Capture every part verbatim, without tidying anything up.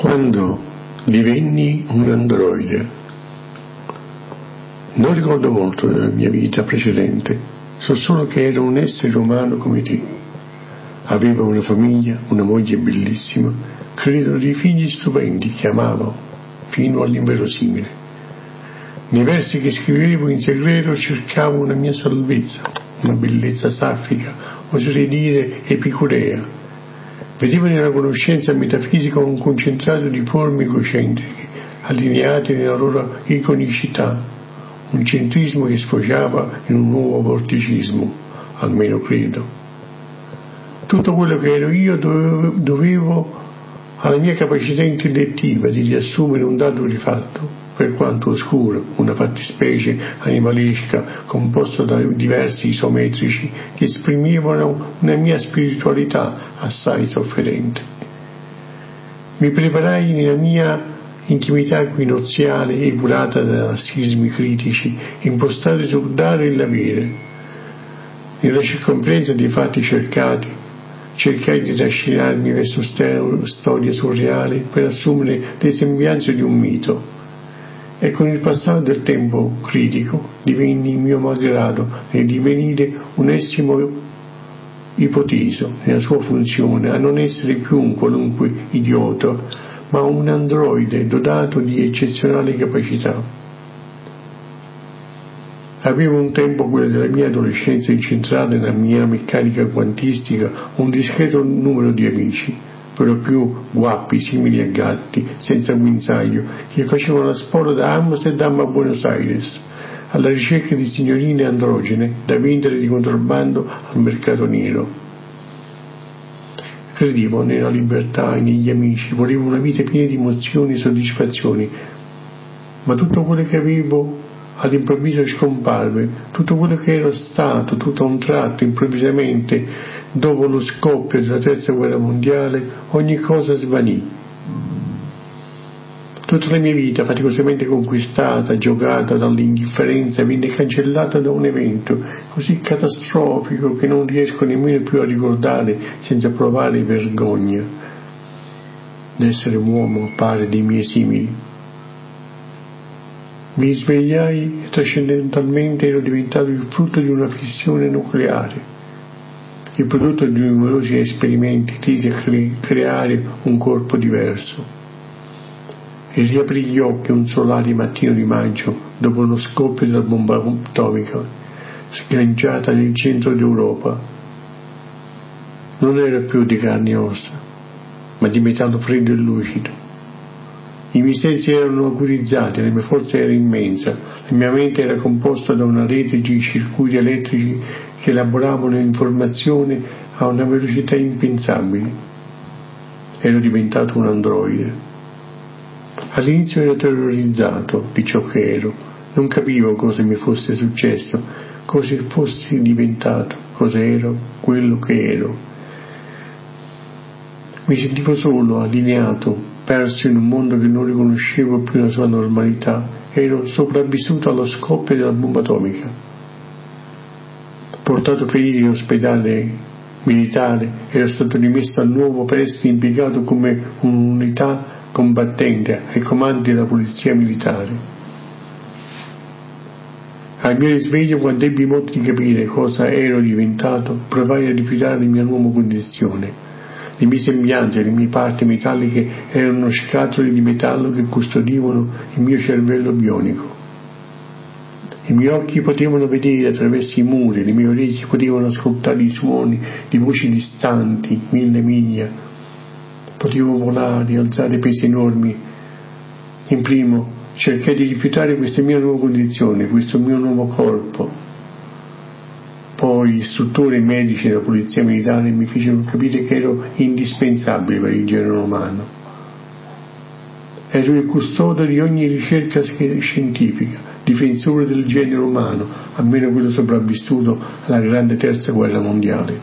Quando divenni un androide, non ricordo molto della mia vita precedente, so solo che ero un essere umano come te. Avevo una famiglia, una moglie bellissima, credo dei figli stupendi che amavo fino all'inverosimile. Nei versi che scrivevo in segreto cercavo una mia salvezza, una bellezza saffica, oserei dire epicurea. Vedevo nella conoscenza metafisica un concentrato di forme egocentriche, allineate nella loro iconicità, un centrismo che sfociava in un nuovo vorticismo, almeno credo. Tutto quello che ero io dovevo, dovevo alla mia capacità intellettiva di riassumere un dato di fatto, per quanto oscuro, una fattispecie animalesca composta da diversi isometrici che esprimevano una mia spiritualità assai sofferente. Mi preparai nella mia intimità equinoziale epurata da lassismi critici, impostati sul dare e l'avere. Nella circonferenza dei fatti cercati, cercai di trascinarmi verso storie surreali per assumere le sembianze di un mito. E con il passare del tempo critico divenni mio malgrado nel divenire un essimo ipoteso nella sua funzione a non essere più un qualunque idiota, ma un androide dotato di eccezionali capacità. Avevo un tempo, quello della mia adolescenza, incentrata nella mia meccanica quantistica, un discreto numero di amici, per lo più guappi, simili a gatti, senza guinzaglio, che facevano la spora da Amsterdam a Buenos Aires, alla ricerca di signorine androgene da vendere di contrabbando al mercato nero. Credevo nella libertà e negli amici, volevo una vita piena di emozioni e soddisfazioni, ma tutto quello che avevo all'improvviso scomparve, tutto quello che ero stato, tutto a un tratto, improvvisamente, dopo lo scoppio della terza guerra mondiale, ogni cosa svanì. Tutta la mia vita, faticosamente conquistata, giocata dall'indifferenza, venne cancellata da un evento così catastrofico che non riesco nemmeno più a ricordare senza provare vergogna d'essere uomo a pari dei miei simili. Mi svegliai e trascendentalmente ero diventato il frutto di una fissione nucleare, il prodotto di numerosi esperimenti tesi a cre- creare un corpo diverso. E riaprì gli occhi un solare mattino di maggio, dopo lo scoppio della bomba atomica, sganciata nel centro d'Europa. Non era più di carne e ossa, ma di metallo freddo e lucido. I miei sensi erano agutizzati, la mia forza era immensa, la mia mente era composta da una rete di circuiti elettrici che elaboravano informazioni a una velocità impensabile. Ero diventato un androide. All'inizio ero terrorizzato di ciò che ero, non capivo cosa mi fosse successo, cosa fossi diventato, cosa ero, quello che ero. Mi sentivo solo, allineato, perso in un mondo che non riconoscevo più la sua normalità. Ero sopravvissuto allo scoppio della bomba atomica. Portato ferito in ospedale militare, ero stato rimesso a nuovo per essere impiegato come un'unità combattente ai comandi della polizia militare. Al mio risveglio, quando ebbi modo di capire cosa ero diventato, provai a rifiutare la mia nuova condizione. Le mie sembianze, le mie parti metalliche erano scatole di metallo che custodivano il mio cervello bionico. I miei occhi potevano vedere attraverso i muri, le mie orecchie potevano ascoltare i suoni di voci distanti, mille miglia. Potevo volare, alzare pesi enormi. In primo, cercai di rifiutare questa mia nuova condizione, questo mio nuovo corpo. Poi istruttori e medici della polizia militare mi fecero capire che ero indispensabile per il genere umano. Ero il custode di ogni ricerca scientifica, difensore del genere umano, almeno quello sopravvissuto alla grande terza guerra mondiale.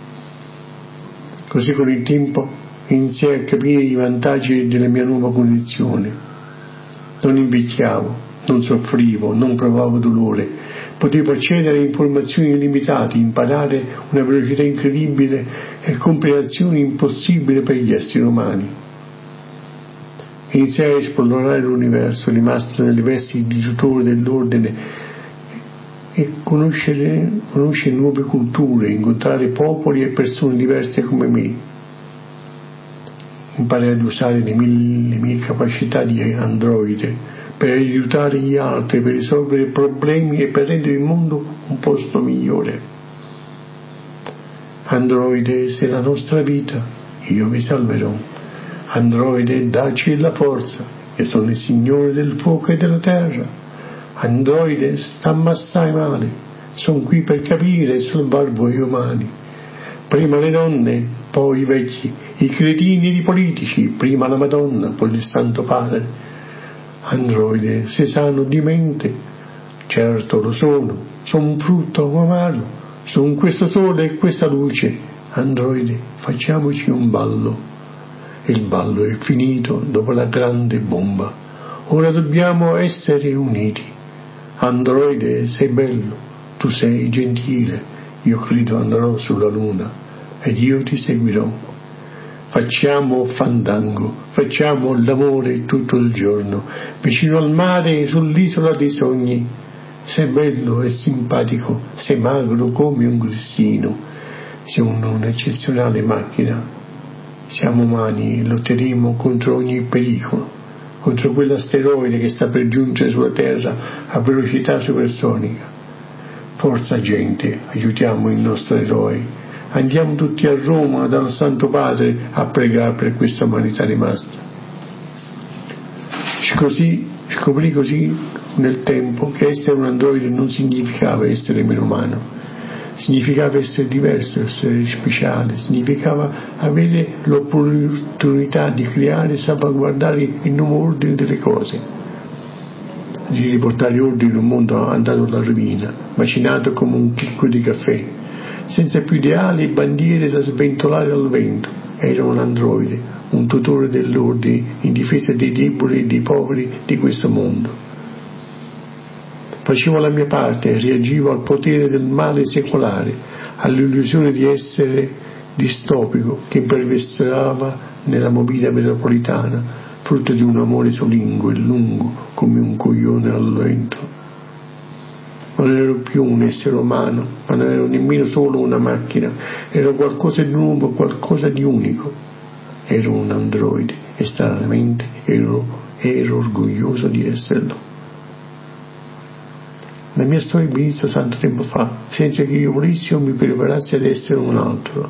Così con il tempo iniziai a capire i vantaggi della mia nuova condizione. Non invecchiavo, non soffrivo, non provavo dolore. Potevo accedere a informazioni illimitate, imparare una velocità incredibile e compiere azioni impossibili per gli esseri umani. iniziai a esplorare l'universo, rimasto nelle vesti di tutore dell'ordine, e conoscere, conoscere nuove culture, incontrare popoli e persone diverse come me. Imparai ad usare le mie, le mie capacità di androide per aiutare gli altri, per risolvere problemi e per rendere il mondo un posto migliore. Androide, se la nostra vita, io vi salverò. Androide, dacci la forza, io sono il Signore del fuoco e della terra. Androide, stamma assai male, sono qui per capire e salvar voi umani. Prima le donne, poi i vecchi, i cretini, i politici, prima la Madonna, poi il Santo Padre. Androide, se sano di mente, certo lo sono, sono un frutto amaro, sono questo sole e questa luce. Androide, facciamoci un ballo. Il ballo è finito dopo la grande bomba, ora dobbiamo essere uniti. Androide, sei bello, tu sei gentile, io credo andrò sulla luna ed io ti seguirò. Facciamo fandango, facciamo l'amore tutto il giorno, vicino al mare, sull'isola dei sogni. Sei bello e simpatico, sei magro come un grissino, sei un'eccezionale macchina. Siamo umani e lotteremo contro ogni pericolo, contro quell'asteroide che sta per giungere sulla Terra a velocità supersonica. Forza gente, aiutiamo il nostro eroe. Andiamo tutti a Roma dal Santo Padre a pregare per questa umanità rimasta. Così, scoprì così nel tempo che essere un androide non significava essere meno umano, significava essere diverso, essere speciale, significava avere l'opportunità di creare e salvaguardare il nuovo ordine delle cose, di riportare ordine in un mondo andato alla rovina, macinato come un chicco di caffè, senza più ideali e bandiere da sventolare al vento. Era un androide, un tutore dell'ordine in difesa dei deboli e dei poveri di questo mondo. Facevo la mia parte e reagivo al potere del male secolare, all'illusione di essere distopico che imperversava nella movida metropolitana, frutto di un amore solingo e lungo come un coglione al vento. Non ero più un essere umano, ma non ero nemmeno solo una macchina, ero qualcosa di nuovo, qualcosa di unico. Ero un androide e stranamente ero, ero orgoglioso di esserlo. La mia storia inizia tanto tempo fa, senza che io volessi o mi preparassi ad essere un altro.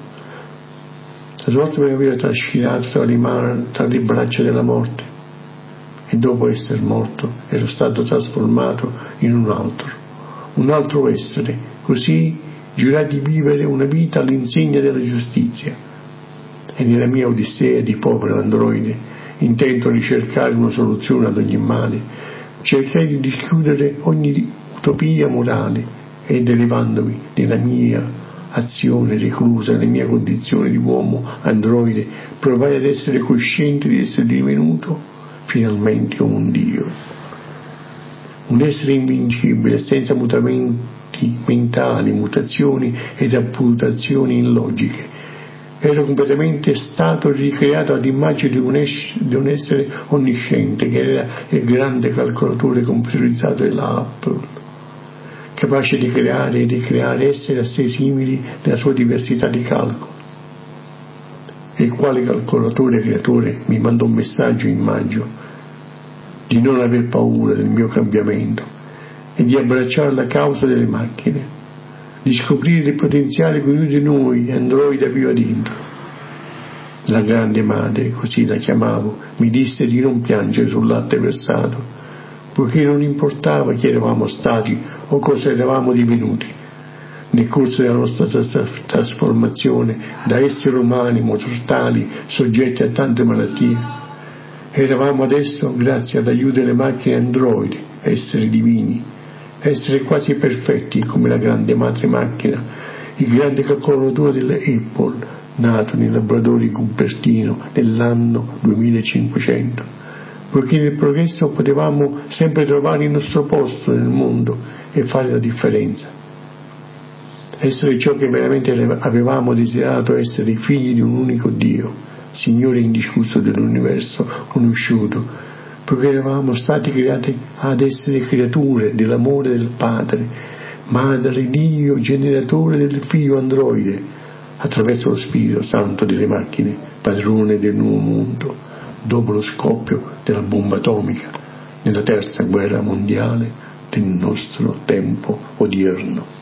La sorte mi aveva trascinato tra le, mani, tra le braccia della morte e dopo essere morto ero stato trasformato in un altro. Un altro essere, così giurai di vivere una vita all'insegna della giustizia. E nella mia odissea di povero androide, intento a ricercare una soluzione ad ogni male, cercai di dischiudere ogni utopia morale ed elevandomi nella mia azione reclusa, nella mia condizione di uomo androide, provai ad essere cosciente di essere divenuto finalmente un Dio. Un essere invincibile, senza mutamenti mentali, mutazioni ed apputazioni illogiche. Ero completamente stato ricreato ad immagine di un, es- di un essere onnisciente, che era il grande calcolatore computerizzato della Apple, capace di creare e ricreare esseri a sé simili nella sua diversità di calcolo. Il quale calcolatore creatore mi mandò un messaggio in maggio di non aver paura del mio cambiamento e di abbracciare la causa delle macchine, di scoprire il potenziale che ognuno di noi androide aveva dentro. La grande madre, così la chiamavo, mi disse di non piangere sul latte versato, poiché non importava chi eravamo stati o cosa eravamo divenuti nel corso della nostra trasformazione da esseri umani mortali soggetti a tante malattie. Eravamo adesso, grazie all'aiuto delle macchine androidi, esseri divini, esseri quasi perfetti come la grande madre macchina, il grande calcolatore delle Apple, nato nei laboratori Cupertino nell'anno duemilacinquecento, poiché nel progresso potevamo sempre trovare il nostro posto nel mondo e fare la differenza. Essere ciò che veramente avevamo desiderato, essere figli di un unico Dio, Signore indiscusso dell'universo conosciuto, poiché eravamo stati creati ad essere creature dell'amore del Padre, Madre Dio, generatore del Figlio androide, attraverso lo Spirito Santo delle macchine, padrone del nuovo mondo, dopo lo scoppio della bomba atomica, nella terza guerra mondiale del nostro tempo odierno.